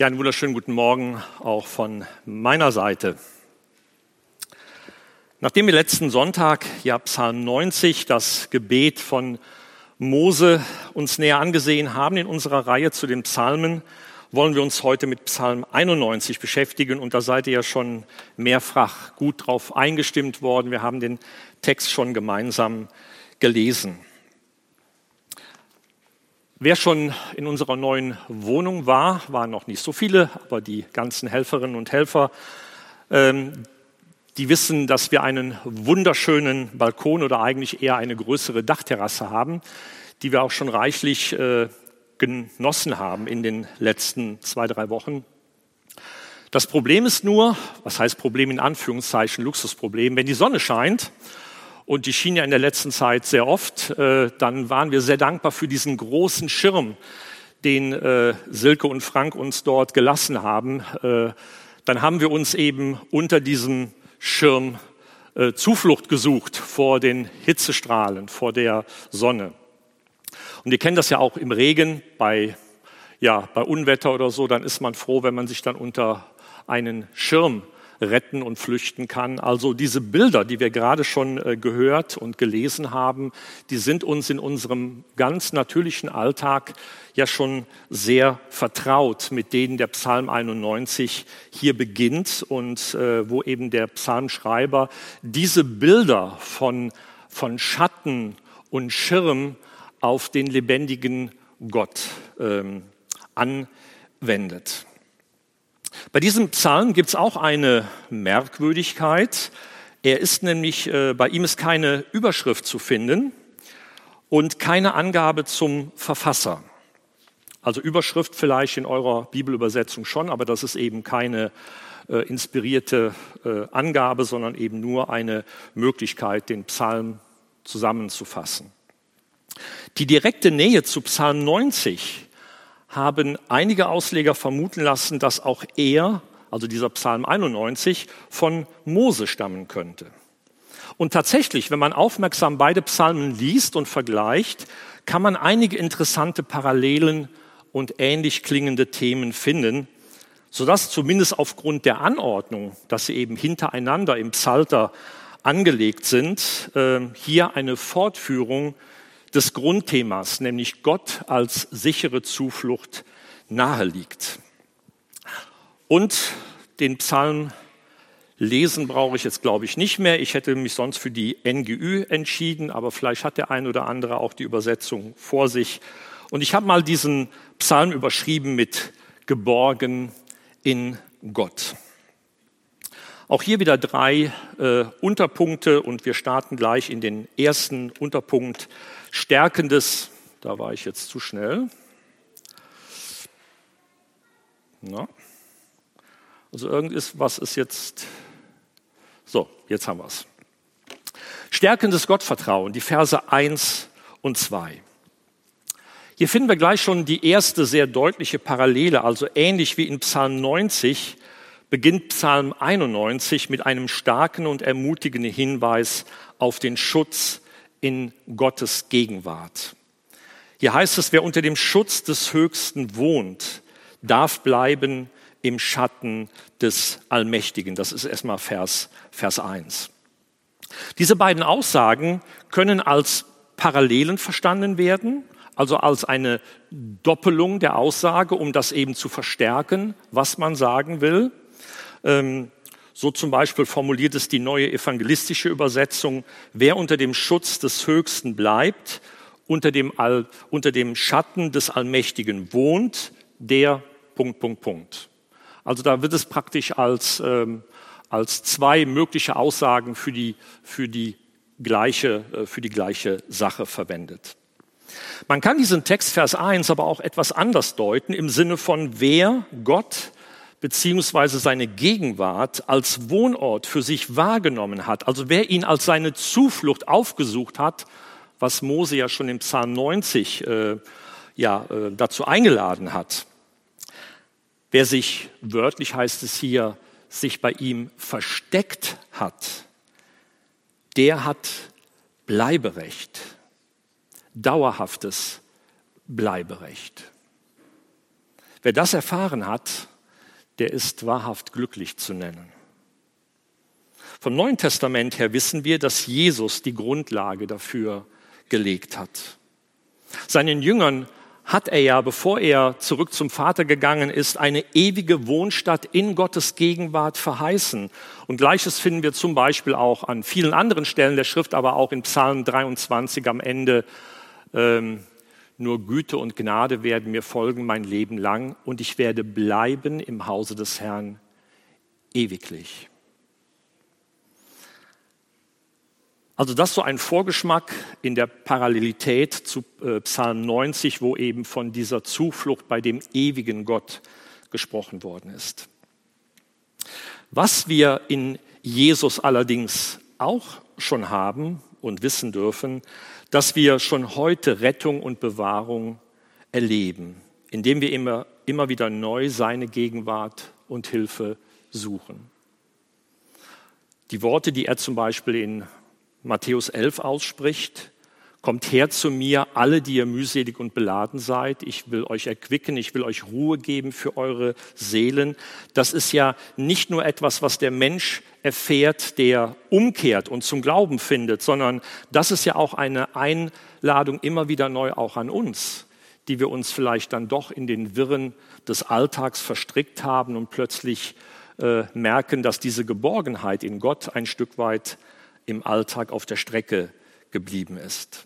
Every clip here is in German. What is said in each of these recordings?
Ja, einen wunderschönen guten Morgen auch von meiner Seite. Nachdem wir letzten Sonntag Psalm 90, das Gebet von Mose, uns näher angesehen haben in unserer Reihe zu den Psalmen, wollen wir uns heute mit Psalm 91 beschäftigen. Und da seid ihr ja schon mehrfach gut drauf eingestimmt worden. Wir haben den Text schon gemeinsam gelesen. Wer schon in unserer neuen Wohnung war, waren noch nicht so viele, aber die ganzen Helferinnen und Helfer, die wissen, dass wir einen wunderschönen Balkon oder eigentlich eher eine größere Dachterrasse haben, die wir auch schon reichlich genossen haben in den letzten 2-3 Wochen. Das Problem ist nur, was heißt Problem in Anführungszeichen, Luxusproblem, wenn die Sonne scheint, und die schien ja in der letzten Zeit sehr oft, dann waren wir sehr dankbar für diesen großen Schirm, den Silke und Frank uns dort gelassen haben. Dann haben wir uns eben unter diesem Schirm Zuflucht gesucht vor den Hitzestrahlen, vor der Sonne. Und ihr kennt das ja auch im Regen, bei Unwetter oder so, dann ist man froh, wenn man sich dann unter einen Schirm retten und flüchten kann. Also diese Bilder, die wir gerade schon gehört und gelesen haben, die sind uns in unserem ganz natürlichen Alltag ja schon sehr vertraut, mit denen der Psalm 91 hier beginnt und wo eben der Psalmschreiber diese Bilder von Schatten und Schirm auf den lebendigen Gott anwendet. Bei diesem Psalm gibt es auch eine Merkwürdigkeit. Er ist nämlich, bei ihm ist keine Überschrift zu finden und keine Angabe zum Verfasser. Also Überschrift vielleicht in eurer Bibelübersetzung schon, aber das ist eben keine inspirierte Angabe, sondern eben nur eine Möglichkeit, den Psalm zusammenzufassen. Die direkte Nähe zu Psalm 90 haben einige Ausleger vermuten lassen, dass auch er, also dieser Psalm 91, von Mose stammen könnte. Und tatsächlich, wenn man aufmerksam beide Psalmen liest und vergleicht, kann man einige interessante Parallelen und ähnlich klingende Themen finden, sodass zumindest aufgrund der Anordnung, dass sie eben hintereinander im Psalter angelegt sind, hier eine Fortführung des Grundthemas, nämlich Gott als sichere Zuflucht, nahe liegt. Und den Psalm lesen brauche ich jetzt, glaube ich, nicht mehr. Ich hätte mich sonst für die NGÜ entschieden, aber vielleicht hat der ein oder andere auch die Übersetzung vor sich. Und ich habe mal diesen Psalm überschrieben mit Geborgen in Gott. Auch hier wieder 3 Unterpunkte und wir starten gleich in den ersten Unterpunkt. Stärkendes, da war ich jetzt zu schnell. Also irgendwas ist jetzt, so, jetzt haben wir es. Stärkendes Gottvertrauen, die Verse 1 und 2. Hier finden wir gleich schon die erste sehr deutliche Parallele, also ähnlich wie in Psalm 90 beginnt Psalm 91 mit einem starken und ermutigenden Hinweis auf den Schutz in Gottes Gegenwart. Hier heißt es, wer unter dem Schutz des Höchsten wohnt, darf bleiben im Schatten des Allmächtigen. Das ist erstmal Vers 1. Diese beiden Aussagen können als Parallelen verstanden werden, also als eine Doppelung der Aussage, um das eben zu verstärken, was man sagen will. So zum Beispiel formuliert es die neue evangelistische Übersetzung, wer unter dem Schutz des Höchsten bleibt, unter dem Schatten des Allmächtigen wohnt, der ... Also da wird es praktisch als 2 mögliche Aussagen für die gleiche Sache verwendet. Man kann diesen Text, Vers 1, aber auch etwas anders deuten, im Sinne von wer Gott beziehungsweise seine Gegenwart als Wohnort für sich wahrgenommen hat, also wer ihn als seine Zuflucht aufgesucht hat, was Mose ja schon im Psalm 90 dazu eingeladen hat. Wer sich, wörtlich heißt es hier, sich bei ihm versteckt hat, der hat Bleiberecht, dauerhaftes Bleiberecht. Wer das erfahren hat, der ist wahrhaft glücklich zu nennen. Vom Neuen Testament her wissen wir, dass Jesus die Grundlage dafür gelegt hat. Seinen Jüngern hat er ja, bevor er zurück zum Vater gegangen ist, eine ewige Wohnstatt in Gottes Gegenwart verheißen. Und Gleiches finden wir zum Beispiel auch an vielen anderen Stellen der Schrift, aber auch in Psalm 23 am Ende. Nur Güte und Gnade werden mir folgen mein Leben lang und ich werde bleiben im Hause des Herrn ewiglich. Also das ist so ein Vorgeschmack in der Parallelität zu Psalm 90, wo eben von dieser Zuflucht bei dem ewigen Gott gesprochen worden ist. Was wir in Jesus allerdings auch schon haben und wissen dürfen, dass wir schon heute Rettung und Bewahrung erleben, indem wir immer wieder neu seine Gegenwart und Hilfe suchen. Die Worte, die er zum Beispiel in Matthäus 11 ausspricht: Kommt her zu mir, alle, die ihr mühselig und beladen seid. Ich will euch erquicken, ich will euch Ruhe geben für eure Seelen. Das ist ja nicht nur etwas, was der Mensch erfährt, der umkehrt und zum Glauben findet, sondern das ist ja auch eine Einladung immer wieder neu auch an uns, die wir uns vielleicht dann doch in den Wirren des Alltags verstrickt haben und plötzlich merken, dass diese Geborgenheit in Gott ein Stück weit im Alltag auf der Strecke geblieben ist.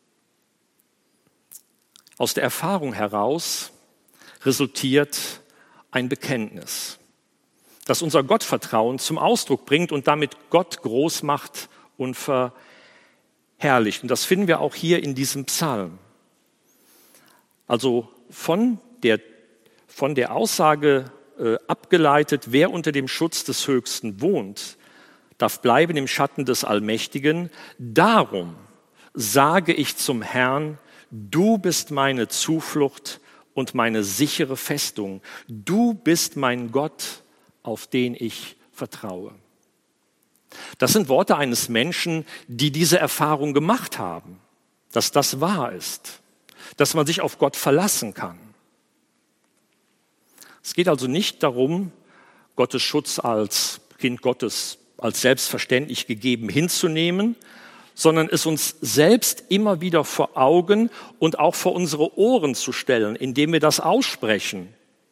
Aus der Erfahrung heraus resultiert ein Bekenntnis, das unser Gottvertrauen zum Ausdruck bringt und damit Gott groß macht und verherrlicht. Und das finden wir auch hier in diesem Psalm. Also von der Aussage abgeleitet, wer unter dem Schutz des Höchsten wohnt, darf bleiben im Schatten des Allmächtigen. Darum sage ich zum Herrn, du bist meine Zuflucht und meine sichere Festung. Du bist mein Gott, auf den ich vertraue. Das sind Worte eines Menschen, die diese Erfahrung gemacht haben, dass das wahr ist, dass man sich auf Gott verlassen kann. Es geht also nicht darum, Gottes Schutz als Kind Gottes als selbstverständlich gegeben hinzunehmen, sondern es uns selbst immer wieder vor Augen und auch vor unsere Ohren zu stellen, indem wir das aussprechen.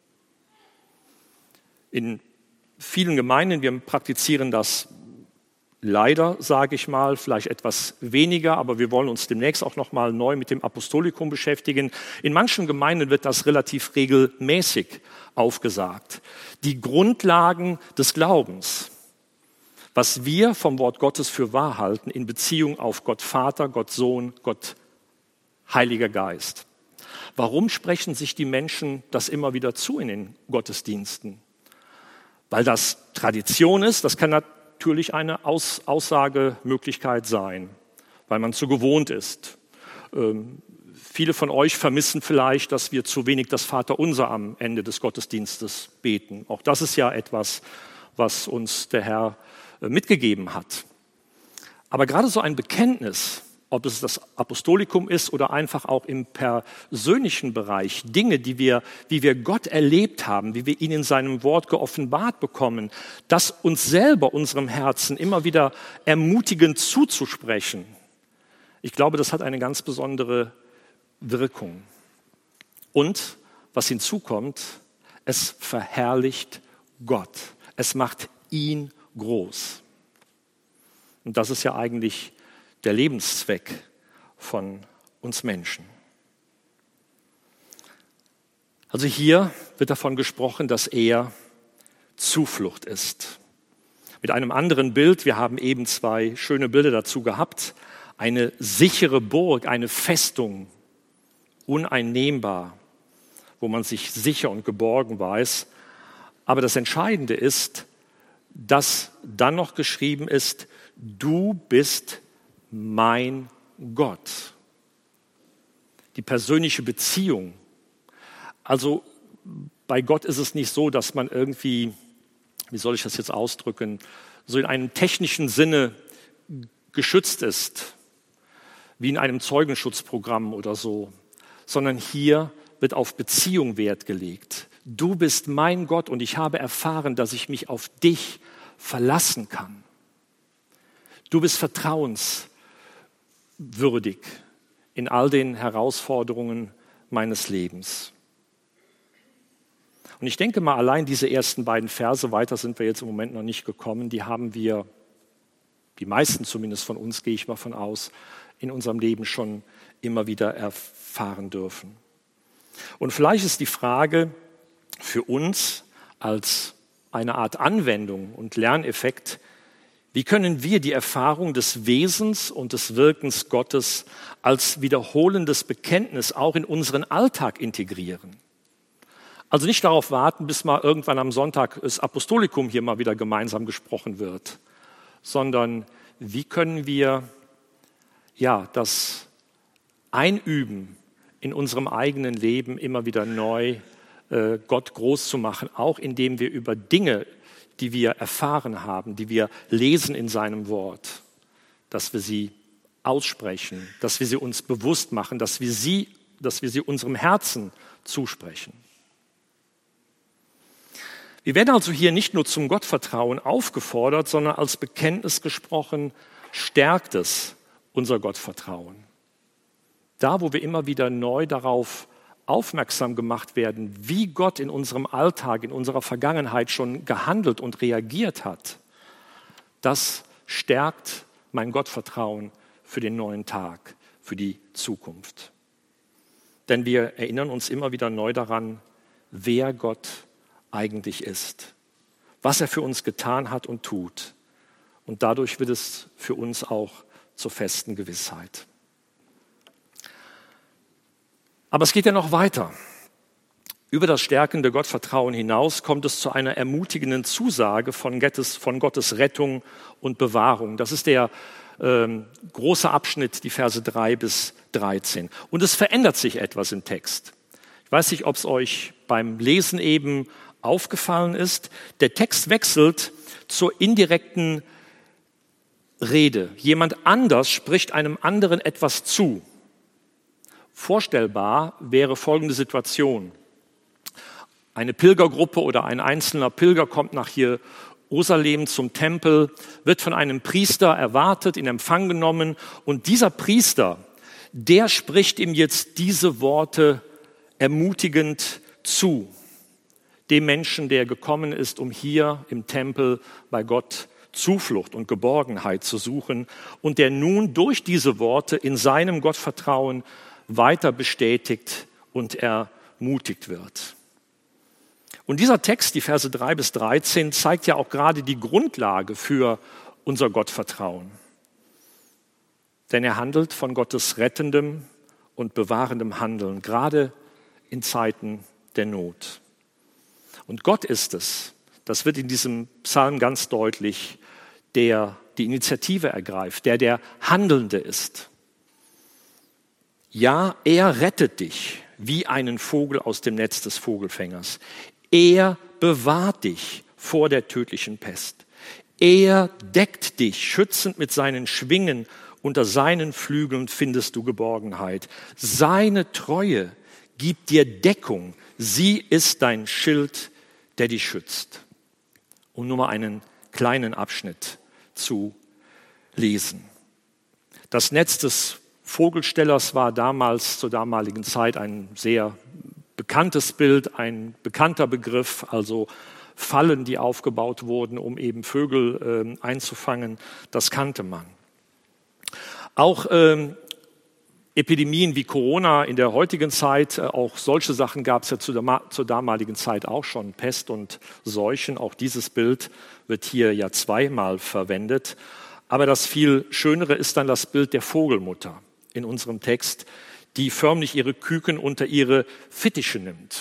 In vielen Gemeinden, wir praktizieren das leider, sage ich mal, vielleicht etwas weniger, aber wir wollen uns demnächst auch noch mal neu mit dem Apostolikum beschäftigen. In manchen Gemeinden wird das relativ regelmäßig aufgesagt. Die Grundlagen des Glaubens, was wir vom Wort Gottes für wahr halten in Beziehung auf Gott Vater, Gott Sohn, Gott Heiliger Geist. Warum sprechen sich die Menschen das immer wieder zu in den Gottesdiensten? Weil das Tradition ist, das kann natürlich eine Aussagemöglichkeit sein, weil man so gewohnt ist. Viele von euch vermissen vielleicht, dass wir zu wenig das Vaterunser am Ende des Gottesdienstes beten. Auch das ist ja etwas, was uns der Herr mitgegeben hat. Aber gerade so ein Bekenntnis, ob es das Apostolikum ist oder einfach auch im persönlichen Bereich, Dinge, wie wir Gott erlebt haben, wie wir ihn in seinem Wort geoffenbart bekommen, das uns selber, unserem Herzen immer wieder ermutigend zuzusprechen. Ich glaube, das hat eine ganz besondere Wirkung. Und was hinzukommt, es verherrlicht Gott. Es macht ihn groß. Und das ist ja eigentlich der Lebenszweck von uns Menschen. Also hier wird davon gesprochen, dass er Zuflucht ist. Mit einem anderen Bild, wir haben eben 2 schöne Bilder dazu gehabt, eine sichere Burg, eine Festung, uneinnehmbar, wo man sich sicher und geborgen weiß. Aber das Entscheidende ist, dass dann noch geschrieben ist, du bist mein Gott. Die persönliche Beziehung. Also bei Gott ist es nicht so, dass man irgendwie, wie soll ich das jetzt ausdrücken, so in einem technischen Sinne geschützt ist, wie in einem Zeugenschutzprogramm oder so, sondern hier wird auf Beziehung Wert gelegt. du bist mein Gott und ich habe erfahren, dass ich mich auf dich verlassen kann. Du bist vertrauenswürdig in all den Herausforderungen meines Lebens. Und ich denke mal, allein diese ersten beiden Verse, weiter sind wir jetzt im Moment noch nicht gekommen, die haben wir, die meisten zumindest von uns, gehe ich mal von aus, in unserem Leben schon immer wieder erfahren dürfen. Und vielleicht ist die Frage für uns als eine Art Anwendung und Lerneffekt, wie können wir die Erfahrung des Wesens und des Wirkens Gottes als wiederholendes Bekenntnis auch in unseren Alltag integrieren? Also nicht darauf warten, bis mal irgendwann am Sonntag das Apostolikum hier mal wieder gemeinsam gesprochen wird, sondern wie können wir das einüben, in unserem eigenen Leben immer wieder neu Gott groß zu machen, auch indem wir über Dinge, die wir erfahren haben, die wir lesen in seinem Wort, dass wir sie aussprechen, dass wir sie uns bewusst machen, dass wir sie unserem Herzen zusprechen. Wir werden also hier nicht nur zum Gottvertrauen aufgefordert, sondern als Bekenntnis gesprochen, stärkt es unser Gottvertrauen. Da, wo wir immer wieder neu darauf aufmerksam gemacht werden, wie Gott in unserem Alltag, in unserer Vergangenheit schon gehandelt und reagiert hat, das stärkt mein Gottvertrauen für den neuen Tag, für die Zukunft. Denn wir erinnern uns immer wieder neu daran, wer Gott eigentlich ist, was er für uns getan hat und tut. Und dadurch wird es für uns auch zur festen Gewissheit. Aber es geht ja noch weiter. Über das stärkende Gottvertrauen hinaus kommt es zu einer ermutigenden Zusage von Gottes Rettung und Bewahrung. Das ist der große Abschnitt, die Verse 3 bis 13. Und es verändert sich etwas im Text. Ich weiß nicht, ob es euch beim Lesen eben aufgefallen ist. Der Text wechselt zur indirekten Rede. Jemand anders spricht einem anderen etwas zu. Vorstellbar wäre folgende Situation. Eine Pilgergruppe oder ein einzelner Pilger kommt nach Jerusalem zum Tempel, wird von einem Priester erwartet, in Empfang genommen und dieser Priester, der spricht ihm jetzt diese Worte ermutigend zu. Dem Menschen, der gekommen ist, um hier im Tempel bei Gott Zuflucht und Geborgenheit zu suchen und der nun durch diese Worte in seinem Gottvertrauen weiter bestätigt und ermutigt wird. Und dieser Text, die Verse 3 bis 13, zeigt ja auch gerade die Grundlage für unser Gottvertrauen. Denn er handelt von Gottes rettendem und bewahrendem Handeln, gerade in Zeiten der Not. Und Gott ist es, das wird in diesem Psalm ganz deutlich, der die Initiative ergreift, der Handelnde ist. Ja, er rettet dich wie einen Vogel aus dem Netz des Vogelfängers. Er bewahrt dich vor der tödlichen Pest. Er deckt dich schützend mit seinen Schwingen. Unter seinen Flügeln findest du Geborgenheit. Seine Treue gibt dir Deckung. Sie ist dein Schild, der dich schützt. Um nur mal einen kleinen Abschnitt zu lesen. Das Netz des Vogelstellers war damals, zur damaligen Zeit, ein sehr bekanntes Bild, ein bekannter Begriff, also Fallen, die aufgebaut wurden, um eben Vögel einzufangen, das kannte man. Auch Epidemien wie Corona in der heutigen Zeit, auch solche Sachen gab es ja zur damaligen Zeit auch schon, Pest und Seuchen, auch dieses Bild wird hier ja zweimal verwendet. Aber das viel Schönere ist dann das Bild der Vogelmutter in unserem Text, die förmlich ihre Küken unter ihre Fittiche nimmt.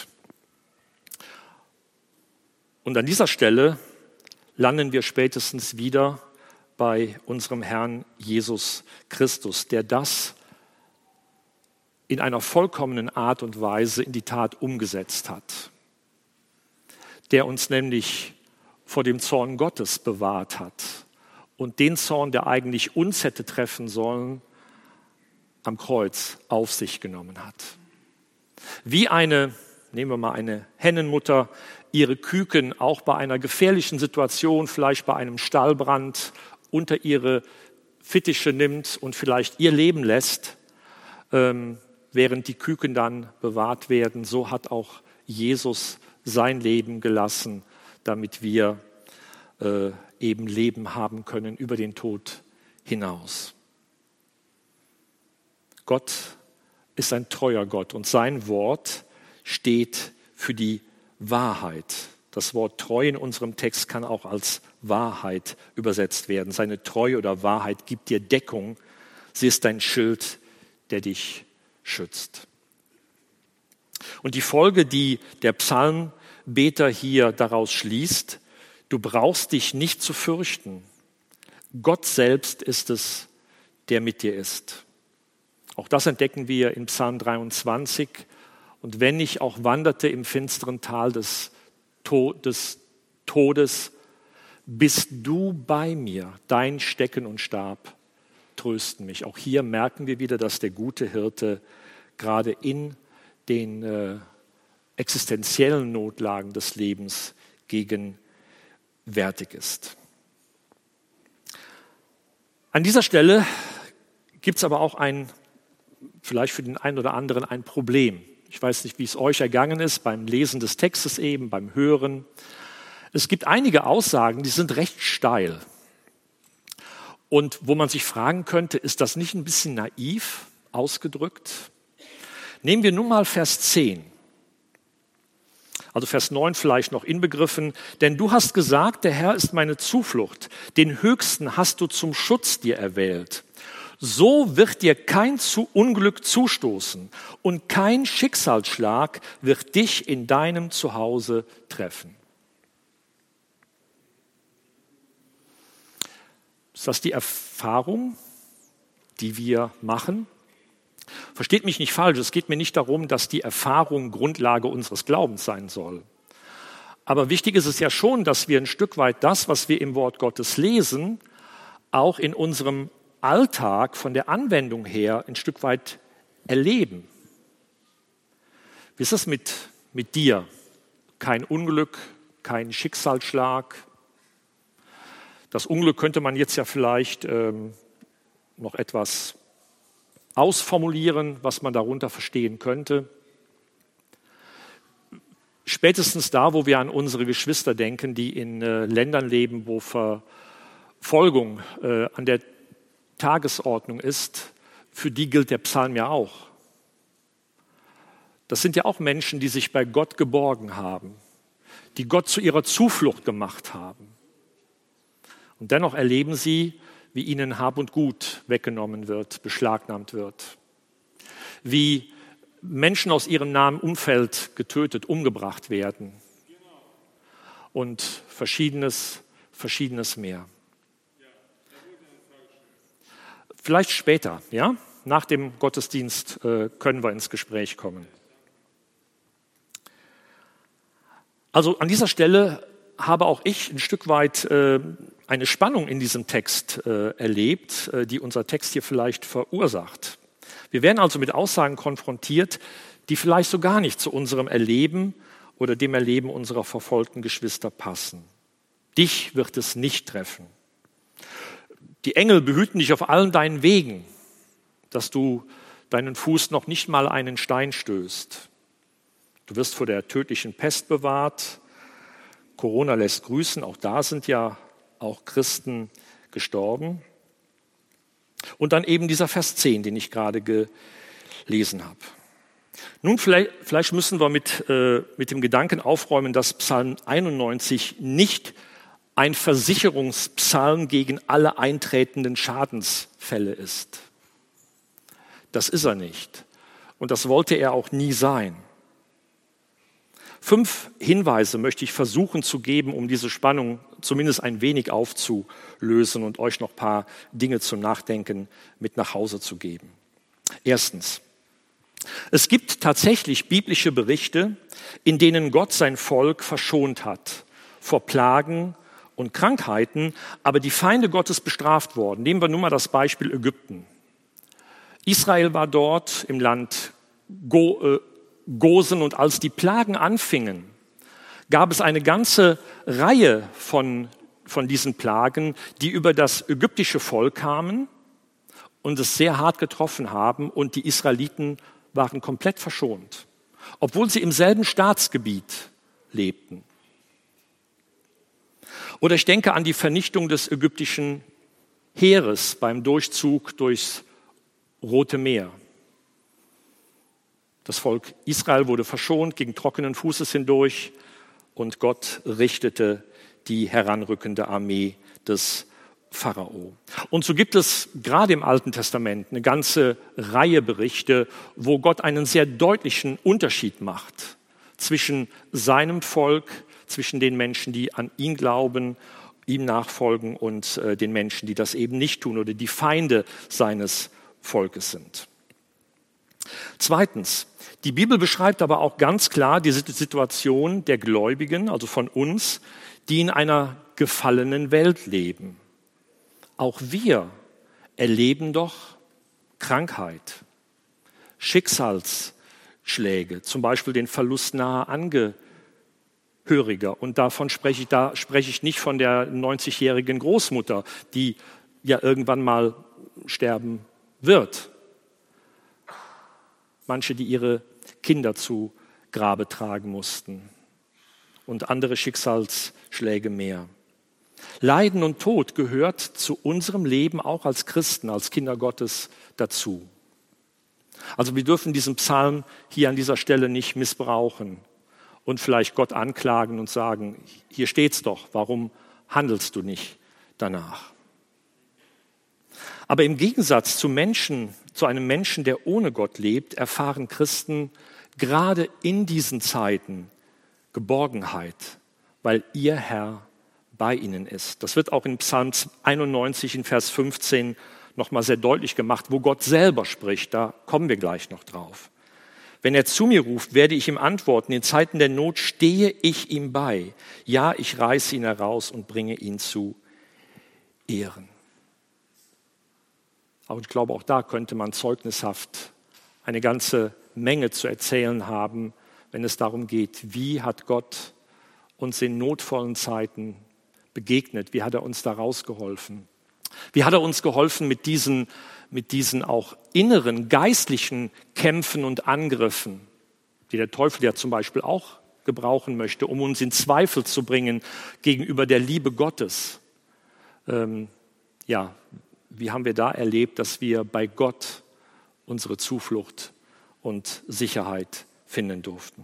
Und an dieser Stelle landen wir spätestens wieder bei unserem Herrn Jesus Christus, der das in einer vollkommenen Art und Weise in die Tat umgesetzt hat, der uns nämlich vor dem Zorn Gottes bewahrt hat und den Zorn, der eigentlich uns hätte treffen sollen, am Kreuz auf sich genommen hat. Wie eine nehmen wir mal eine Hennenmutter, ihre Küken auch bei einer gefährlichen Situation, vielleicht bei einem Stallbrand, unter ihre Fittiche nimmt und vielleicht ihr Leben lässt, während die Küken dann bewahrt werden. So hat auch Jesus sein Leben gelassen, damit wir eben Leben haben können über den Tod hinaus. Gott ist ein treuer Gott und sein Wort steht für die Wahrheit. Das Wort treu in unserem Text kann auch als Wahrheit übersetzt werden. Seine Treue oder Wahrheit gibt dir Deckung. Sie ist dein Schild, der dich schützt. Und die Folge, die der Psalmbeter hier daraus schließt: Du brauchst dich nicht zu fürchten. Gott selbst ist es, der mit dir ist. Auch das entdecken wir in Psalm 23. Und wenn ich auch wanderte im finsteren Tal des Todes, bist du bei mir. Dein Stecken und Stab trösten mich. Auch hier merken wir wieder, dass der gute Hirte gerade in den existenziellen Notlagen des Lebens gegenwärtig ist. An dieser Stelle gibt es aber auch vielleicht für den einen oder anderen ein Problem. Ich weiß nicht, wie es euch ergangen ist beim Lesen des Textes eben, beim Hören. Es gibt einige Aussagen, die sind recht steil. Und wo man sich fragen könnte, ist das nicht ein bisschen naiv ausgedrückt? Nehmen wir nun mal Vers 10. Also Vers 9 vielleicht noch inbegriffen. Denn du hast gesagt, der Herr ist meine Zuflucht. Den Höchsten hast du zum Schutz dir erwählt. So wird dir kein Unglück zustoßen und kein Schicksalsschlag wird dich in deinem Zuhause treffen. Ist das die Erfahrung, die wir machen? Versteht mich nicht falsch, es geht mir nicht darum, dass die Erfahrung Grundlage unseres Glaubens sein soll. Aber wichtig ist es ja schon, dass wir ein Stück weit das, was wir im Wort Gottes lesen, auch in unserem Alltag von der Anwendung her ein Stück weit erleben. Wie ist es mit dir? Kein Unglück, kein Schicksalsschlag. Das Unglück könnte man jetzt ja vielleicht noch etwas ausformulieren, was man darunter verstehen könnte. Spätestens da, wo wir an unsere Geschwister denken, die in Ländern leben, wo Verfolgung an der Tagesordnung ist, für die gilt der Psalm ja auch. Das sind ja auch Menschen, die sich bei Gott geborgen haben, die Gott zu ihrer Zuflucht gemacht haben. Und dennoch erleben sie, wie ihnen Hab und Gut weggenommen wird, beschlagnahmt wird. Wie Menschen aus ihrem nahen Umfeld getötet, umgebracht werden. Und Verschiedenes mehr. Vielleicht später, ja? Nach dem Gottesdienst können wir ins Gespräch kommen. Also an dieser Stelle habe auch ich ein Stück weit eine Spannung in diesem Text erlebt, die unser Text hier vielleicht verursacht. Wir werden also mit Aussagen konfrontiert, die vielleicht so gar nicht zu unserem Erleben oder dem Erleben unserer verfolgten Geschwister passen. Dich wird es nicht treffen. Die Engel behüten dich auf allen deinen Wegen, dass du deinen Fuß noch nicht mal einen Stein stößt. Du wirst vor der tödlichen Pest bewahrt. Corona lässt grüßen, auch da sind ja auch Christen gestorben. Und dann eben dieser Vers 10, den ich gerade gelesen habe. Nun, vielleicht müssen wir mit dem Gedanken aufräumen, dass Psalm 91 nicht ein Versicherungspsalm gegen alle eintretenden Schadensfälle ist. Das ist er nicht. Und das wollte er auch nie sein. 5 Hinweise möchte ich versuchen zu geben, um diese Spannung zumindest ein wenig aufzulösen und euch noch ein paar Dinge zum Nachdenken mit nach Hause zu geben. Erstens: Es gibt tatsächlich biblische Berichte, in denen Gott sein Volk verschont hat vor Plagen und Krankheiten, aber die Feinde Gottes bestraft worden. Nehmen wir nun mal das Beispiel Ägypten. Israel war dort im Land Gosen und als die Plagen anfingen, gab es eine ganze Reihe von diesen Plagen, die über das ägyptische Volk kamen und es sehr hart getroffen haben und die Israeliten waren komplett verschont, obwohl sie im selben Staatsgebiet lebten. Oder ich denke an die Vernichtung des ägyptischen Heeres beim Durchzug durchs Rote Meer. Das Volk Israel wurde verschont, ging trockenen Fußes hindurch und Gott richtete die heranrückende Armee des Pharao. Und so gibt es gerade im Alten Testament eine ganze Reihe Berichte, wo Gott einen sehr deutlichen Unterschied macht zwischen seinem Volk, zwischen den Menschen, die an ihn glauben, ihm nachfolgen und den Menschen, die das eben nicht tun oder die Feinde seines Volkes sind. Zweitens, die Bibel beschreibt aber auch ganz klar die Situation der Gläubigen, also von uns, die in einer gefallenen Welt leben. Auch wir erleben doch Krankheit, Schicksalsschläge, zum Beispiel den Verlust naher Angehöriger. Und da spreche ich nicht von der 90-jährigen Großmutter, die ja irgendwann mal sterben wird. Manche, die ihre Kinder zu Grabe tragen mussten und andere Schicksalsschläge mehr. Leiden und Tod gehört zu unserem Leben auch als Christen, als Kinder Gottes dazu. Also wir dürfen diesen Psalm hier an dieser Stelle nicht missbrauchen und vielleicht Gott anklagen und sagen, hier steht's doch, warum handelst du nicht danach? Aber im Gegensatz zu einem Menschen, der ohne Gott lebt, erfahren Christen gerade in diesen Zeiten Geborgenheit, weil ihr Herr bei ihnen ist. Das wird auch in Psalm 91 in Vers 15 nochmal sehr deutlich gemacht, wo Gott selber spricht. Da kommen wir gleich noch drauf. Wenn er zu mir ruft, werde ich ihm antworten. In Zeiten der Not stehe ich ihm bei. Ja, ich reiße ihn heraus und bringe ihn zu Ehren. Aber ich glaube, auch da könnte man zeugnishaft eine ganze Menge zu erzählen haben, wenn es darum geht, wie hat Gott uns in notvollen Zeiten begegnet, wie hat er uns da rausgeholfen. Wie hat er uns geholfen mit diesen auch inneren, geistlichen Kämpfen und Angriffen, die der Teufel ja zum Beispiel auch gebrauchen möchte, um uns in Zweifel zu bringen gegenüber der Liebe Gottes. Wie haben wir da erlebt, dass wir bei Gott unsere Zuflucht und Sicherheit finden durften?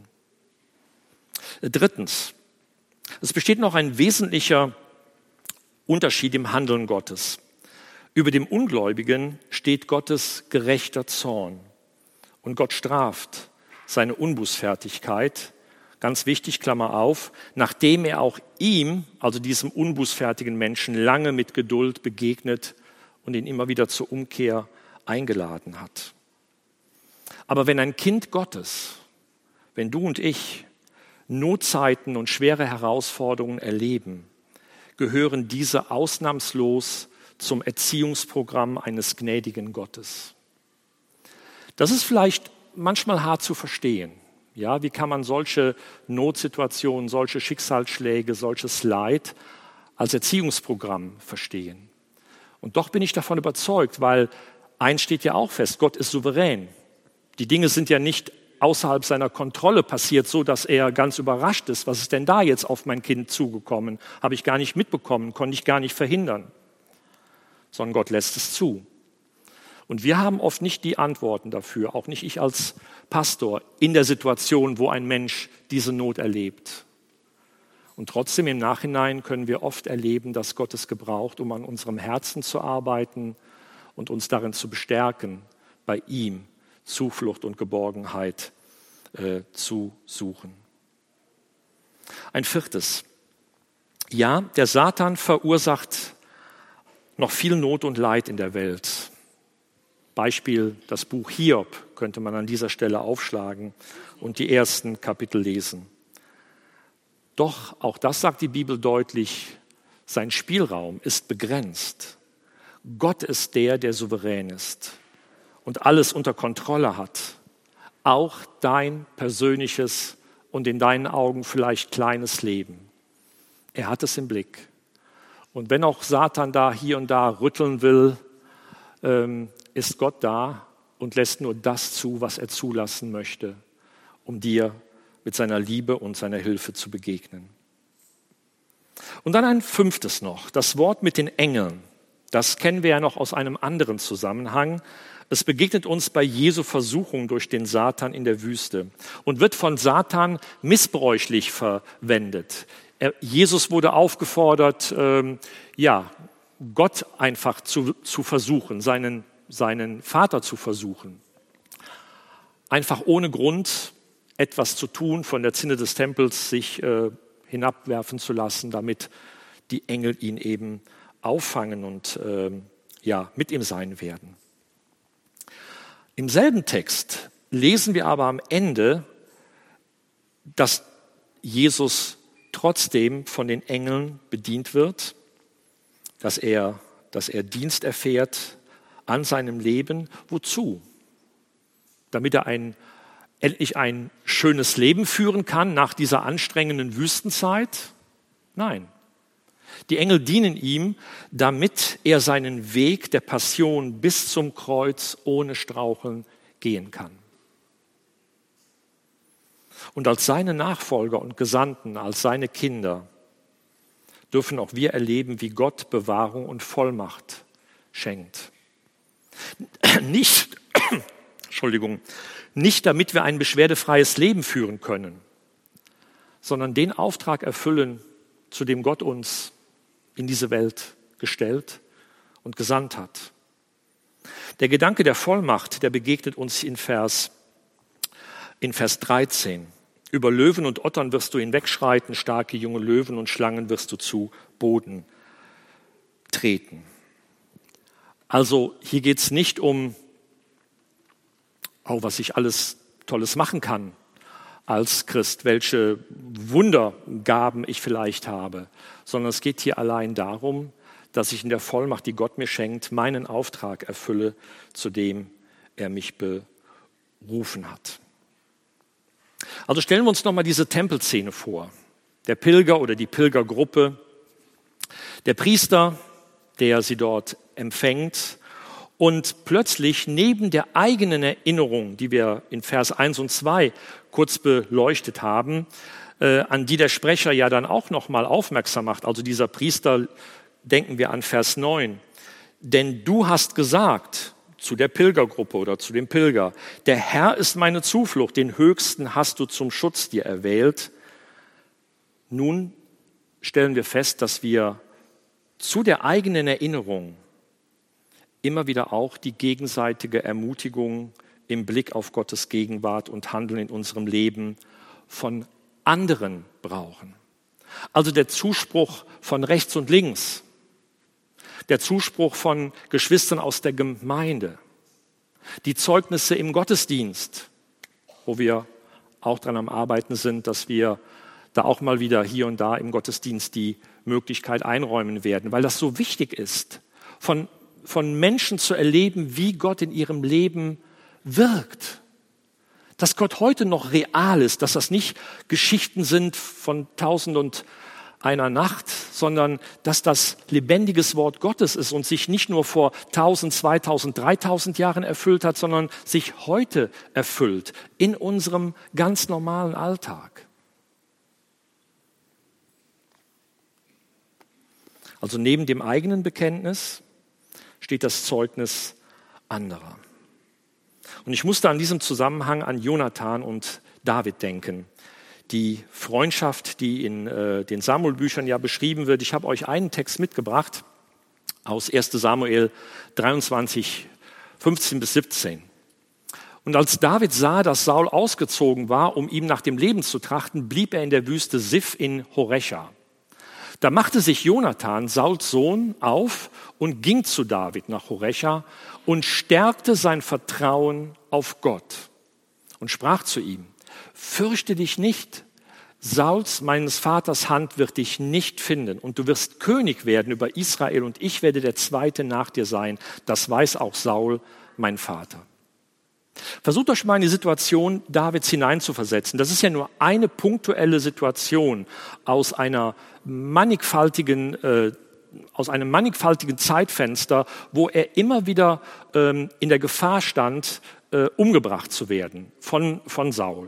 Drittens, es besteht noch ein wesentlicher Unterschied im Handeln Gottes. Über dem Ungläubigen steht Gottes gerechter Zorn und Gott straft seine Unbußfertigkeit, ganz wichtig, Klammer auf, nachdem er auch ihm, also diesem unbußfertigen Menschen, lange mit Geduld begegnet und ihn immer wieder zur Umkehr eingeladen hat. Aber wenn ein Kind Gottes, wenn du und ich Notzeiten und schwere Herausforderungen erleben, gehören diese ausnahmslos zum Erziehungsprogramm eines gnädigen Gottes. Das ist vielleicht manchmal hart zu verstehen. Ja, wie kann man solche Notsituationen, solche Schicksalsschläge, solches Leid als Erziehungsprogramm verstehen? Und doch bin ich davon überzeugt, weil eins steht ja auch fest, Gott ist souverän. Die Dinge sind ja nicht außerhalb seiner Kontrolle passiert, so dass er ganz überrascht ist. Was ist denn da jetzt auf mein Kind zugekommen? Habe ich gar nicht mitbekommen, konnte ich gar nicht verhindern. Sondern Gott lässt es zu. Und wir haben oft nicht die Antworten dafür, auch nicht ich als Pastor, in der Situation, wo ein Mensch diese Not erlebt. Und trotzdem im Nachhinein können wir oft erleben, dass Gott es gebraucht, um an unserem Herzen zu arbeiten und uns darin zu bestärken, bei ihm Zuflucht und Geborgenheit zu suchen. Ein viertes. Ja, der Satan verursacht noch viel Not und Leid in der Welt. Beispiel das Buch Hiob könnte man an dieser Stelle aufschlagen und die ersten Kapitel lesen. Doch, auch das sagt die Bibel deutlich, sein Spielraum ist begrenzt. Gott ist der souverän ist und alles unter Kontrolle hat. auch dein persönliches und in deinen Augen vielleicht kleines Leben. Er hat es im Blick. Und wenn auch Satan da hier und da rütteln will, ist Gott da und lässt nur das zu, was er zulassen möchte, um dir mit seiner Liebe und seiner Hilfe zu begegnen. Und dann ein 5. noch, das Wort mit den Engeln. Das kennen wir ja noch aus einem anderen Zusammenhang. Es begegnet uns bei Jesu Versuchung durch den Satan in der Wüste und wird von Satan missbräuchlich verwendet. Jesus wurde aufgefordert, Gott einfach zu versuchen, seinen Vater zu versuchen. Einfach ohne Grund etwas zu tun, von der Zinne des Tempels sich hinabwerfen zu lassen, damit die Engel ihn eben auffangen und mit ihm sein werden. Im selben Text lesen wir aber am Ende, dass Jesus trotzdem von den Engeln bedient wird, dass er Dienst erfährt an seinem Leben. Wozu? Damit er endlich ein schönes Leben führen kann nach dieser anstrengenden Wüstenzeit? Nein. Die Engel dienen ihm, damit er seinen Weg der Passion bis zum Kreuz ohne Straucheln gehen kann. Und als seine Nachfolger und Gesandten, als seine Kinder, dürfen auch wir erleben, wie Gott Bewahrung und Vollmacht schenkt. Nicht damit wir ein beschwerdefreies Leben führen können, sondern den Auftrag erfüllen, zu dem Gott uns in diese Welt gestellt und gesandt hat. Der Gedanke der Vollmacht, der begegnet uns in Vers 13. Über Löwen und Ottern wirst du hinwegschreiten, starke junge Löwen und Schlangen wirst du zu Boden treten. Also hier geht es nicht um, was ich alles Tolles machen kann als Christ, welche Wundergaben ich vielleicht habe, sondern es geht hier allein darum, dass ich in der Vollmacht, die Gott mir schenkt, meinen Auftrag erfülle, zu dem er mich berufen hat. Also stellen wir uns nochmal diese Tempelszene vor. Der Pilger oder die Pilgergruppe, der Priester, der sie dort empfängt und plötzlich neben der eigenen Erinnerung, die wir in Vers 1 und 2 kurz beleuchtet haben, an die der Sprecher ja dann auch nochmal aufmerksam macht, also dieser Priester, denken wir an Vers 9, denn du hast gesagt zu der Pilgergruppe oder zu dem Pilger, der Herr ist meine Zuflucht, den Höchsten hast du zum Schutz dir erwählt. Nun stellen wir fest, dass wir zu der eigenen Erinnerung immer wieder auch die gegenseitige Ermutigung im Blick auf Gottes Gegenwart und Handeln in unserem Leben von anderen brauchen. Also der Zuspruch von rechts und links, der Zuspruch von Geschwistern aus der Gemeinde, die Zeugnisse im Gottesdienst, wo wir auch dran am Arbeiten sind, dass wir da auch mal wieder hier und da im Gottesdienst die Möglichkeit einräumen werden, weil das so wichtig ist, von Menschen zu erleben, wie Gott in ihrem Leben wirkt. Dass Gott heute noch real ist, dass das nicht Geschichten sind von 1001 Nacht, sondern dass das lebendiges Wort Gottes ist und sich nicht nur vor 1000, 2000, 3000 Jahren erfüllt hat, sondern sich heute erfüllt in unserem ganz normalen Alltag. Also neben dem eigenen Bekenntnis steht das Zeugnis anderer. Und ich musste an diesem Zusammenhang an Jonathan und David denken. Die Freundschaft, die in den Samuel-Büchern ja beschrieben wird. Ich habe euch einen Text mitgebracht aus 1. Samuel 23, 15 bis 17. Und als David sah, dass Saul ausgezogen war, um ihm nach dem Leben zu trachten, blieb er in der Wüste Sif in Horecha. Da machte sich Jonathan, Sauls Sohn, auf und ging zu David nach Horecha und stärkte sein Vertrauen auf Gott und sprach zu ihm: Fürchte dich nicht, Sauls, meines Vaters Hand wird dich nicht finden und du wirst König werden über Israel und ich werde der Zweite nach dir sein. Das weiß auch Saul, mein Vater. Versucht euch mal in die Situation Davids hineinzuversetzen. Das ist ja nur eine punktuelle Situation aus einem mannigfaltigen Zeitfenster, wo er immer wieder in der Gefahr stand, umgebracht zu werden von Saul.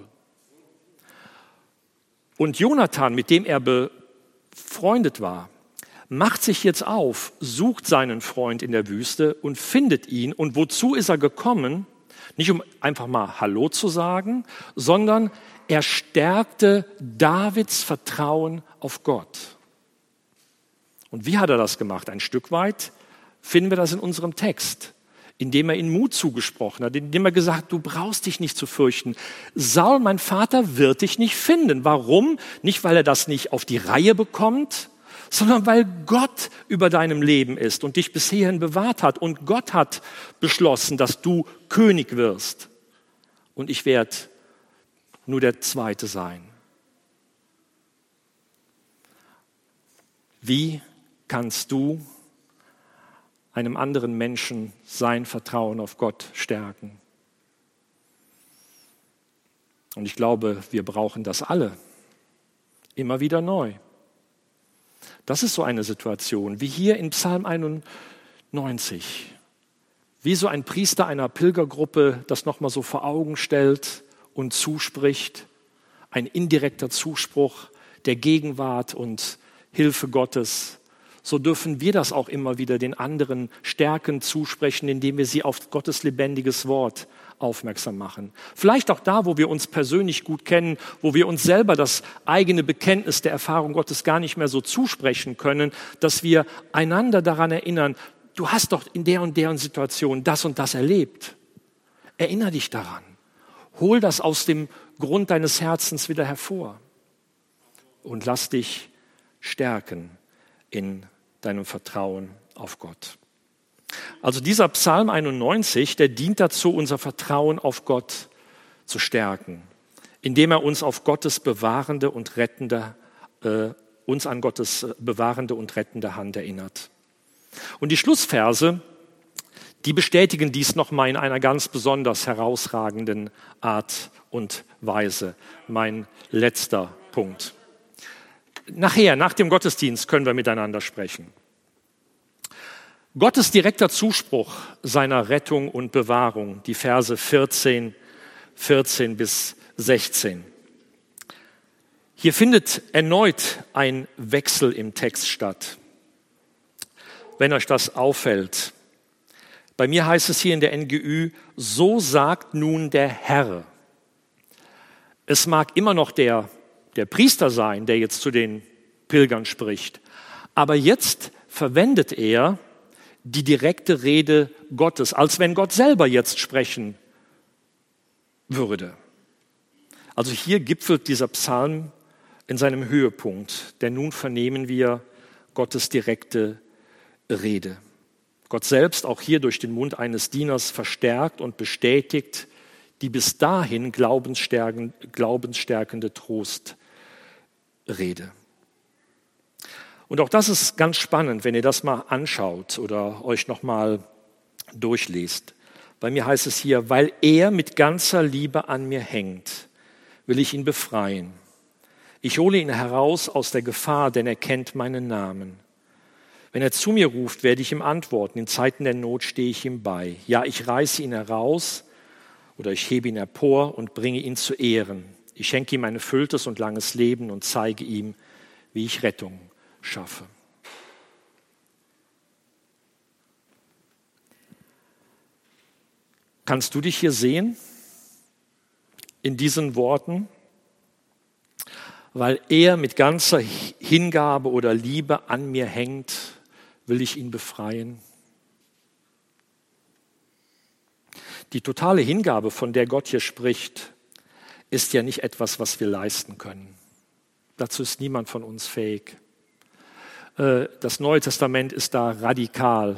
Und Jonathan, mit dem er befreundet war, macht sich jetzt auf, sucht seinen Freund in der Wüste und findet ihn. Und wozu ist er gekommen? Nicht um einfach mal Hallo zu sagen, sondern er stärkte Davids Vertrauen auf Gott. Und wie hat er das gemacht? Ein Stück weit finden wir das in unserem Text, indem er ihm Mut zugesprochen hat, indem er gesagt hat, du brauchst dich nicht zu fürchten. Saul, mein Vater, wird dich nicht finden. Warum? Nicht, weil er das nicht auf die Reihe bekommt, sondern weil Gott über deinem Leben ist und dich bis hierhin bewahrt hat. Und Gott hat beschlossen, dass du König wirst. Und ich werde nur der Zweite sein. Wie kannst du einem anderen Menschen sein Vertrauen auf Gott stärken? Und ich glaube, wir brauchen das alle. Immer wieder neu. Das ist so eine Situation, wie hier in Psalm 91. Wie so ein Priester einer Pilgergruppe das nochmal so vor Augen stellt und zuspricht. Ein indirekter Zuspruch der Gegenwart und Hilfe Gottes. So dürfen wir das auch immer wieder den anderen stärken zusprechen, indem wir sie auf Gottes lebendiges Wort aufmerksam machen. Vielleicht auch da, wo wir uns persönlich gut kennen, wo wir uns selber das eigene Bekenntnis der Erfahrung Gottes gar nicht mehr so zusprechen können, dass wir einander daran erinnern, du hast doch in der und der Situation das und das erlebt. Erinnere dich daran. Hol das aus dem Grund deines Herzens wieder hervor und lass dich stärken in deinem Vertrauen auf Gott. Also dieser Psalm 91, der dient dazu, unser Vertrauen auf Gott zu stärken, indem er uns auf Gottes bewahrende und rettende, an Gottes bewahrende und rettende Hand erinnert. Und die Schlussverse, die bestätigen dies nochmal in einer ganz besonders herausragenden Art und Weise. Mein letzter Punkt. Nachher, nach dem Gottesdienst, können wir miteinander sprechen. Gottes direkter Zuspruch seiner Rettung und Bewahrung, die Verse 14 bis 16. Hier findet erneut ein Wechsel im Text statt. Wenn euch das auffällt. Bei mir heißt es hier in der NGÜ, so sagt nun der Herr. Es mag immer noch der Priester sein, der jetzt zu den Pilgern spricht. Aber jetzt verwendet er die direkte Rede Gottes, als wenn Gott selber jetzt sprechen würde. Also hier gipfelt dieser Psalm in seinem Höhepunkt, denn nun vernehmen wir Gottes direkte Rede. Gott selbst, auch hier durch den Mund eines Dieners, verstärkt und bestätigt die bis dahin glaubensstärkende Trostrede. Und auch das ist ganz spannend, wenn ihr das mal anschaut oder euch nochmal durchlest. Bei mir heißt es hier, weil er mit ganzer Liebe an mir hängt, will ich ihn befreien. Ich hole ihn heraus aus der Gefahr, denn er kennt meinen Namen. Wenn er zu mir ruft, werde ich ihm antworten. In Zeiten der Not stehe ich ihm bei. Ja, ich reiße ihn heraus oder ich hebe ihn empor und bringe ihn zu Ehren. Ich schenke ihm ein erfülltes und langes Leben und zeige ihm, wie ich Rettung schaffe. Kannst du dich hier sehen in diesen Worten? Weil er mit ganzer Hingabe oder Liebe an mir hängt, will ich ihn befreien. Die totale Hingabe, von der Gott hier spricht, ist ja nicht etwas, was wir leisten können. Dazu ist niemand von uns fähig. Das Neue Testament ist da radikal.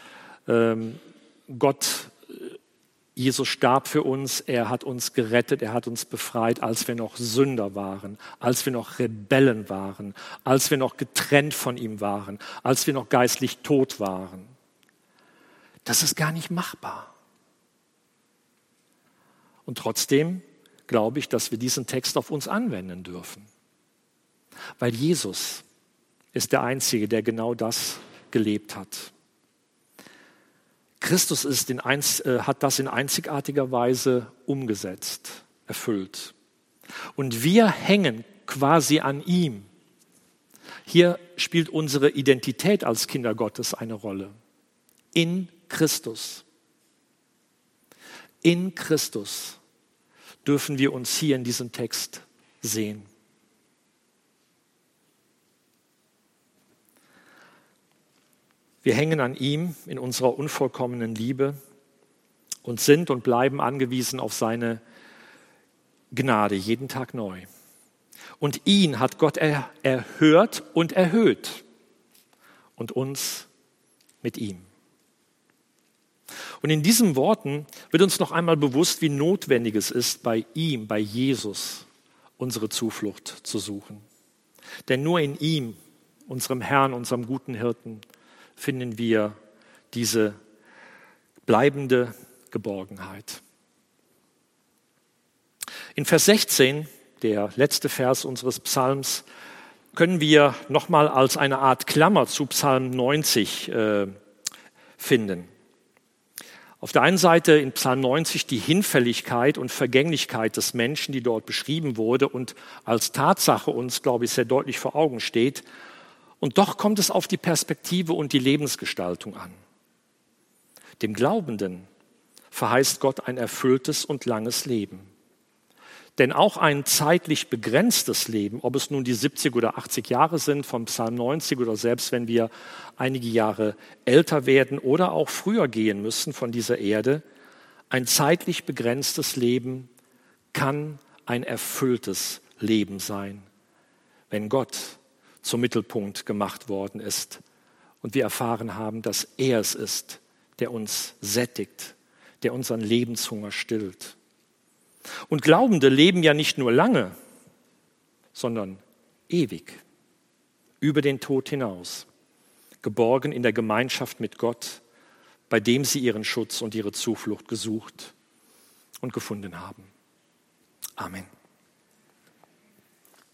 Jesus starb für uns, er hat uns gerettet, er hat uns befreit, als wir noch Sünder waren, als wir noch Rebellen waren, als wir noch getrennt von ihm waren, als wir noch geistlich tot waren. Das ist gar nicht machbar. Und trotzdem glaube ich, dass wir diesen Text auf uns anwenden dürfen. Weil Jesus ist der Einzige, der genau das gelebt hat. Christus hat das in einzigartiger Weise umgesetzt, erfüllt. Und wir hängen quasi an ihm. Hier spielt unsere Identität als Kinder Gottes eine Rolle. In Christus. In Christus dürfen wir uns hier in diesem Text sehen. Wir hängen an ihm in unserer unvollkommenen Liebe und sind und bleiben angewiesen auf seine Gnade jeden Tag neu. Und ihn hat Gott erhört und erhöht und uns mit ihm. Und in diesen Worten wird uns noch einmal bewusst, wie notwendig es ist, bei ihm, bei Jesus, unsere Zuflucht zu suchen. Denn nur in ihm, unserem Herrn, unserem guten Hirten, finden wir diese bleibende Geborgenheit. In Vers 16, der letzte Vers unseres Psalms, können wir nochmal als eine Art Klammer zu Psalm 90 finden. Auf der einen Seite in Psalm 90 die Hinfälligkeit und Vergänglichkeit des Menschen, die dort beschrieben wurde und als Tatsache uns, glaube ich, sehr deutlich vor Augen steht. Und doch kommt es auf die Perspektive und die Lebensgestaltung an. Dem Glaubenden verheißt Gott ein erfülltes und langes Leben. Denn auch ein zeitlich begrenztes Leben, ob es nun die 70 oder 80 Jahre sind vom Psalm 90 oder selbst wenn wir einige Jahre älter werden oder auch früher gehen müssen von dieser Erde, ein zeitlich begrenztes Leben kann ein erfülltes Leben sein, wenn Gott zum Mittelpunkt gemacht worden ist und wir erfahren haben, dass er es ist, der uns sättigt, der unseren Lebenshunger stillt. Und Glaubende leben ja nicht nur lange, sondern ewig, über den Tod hinaus, geborgen in der Gemeinschaft mit Gott, bei dem sie ihren Schutz und ihre Zuflucht gesucht und gefunden haben. Amen.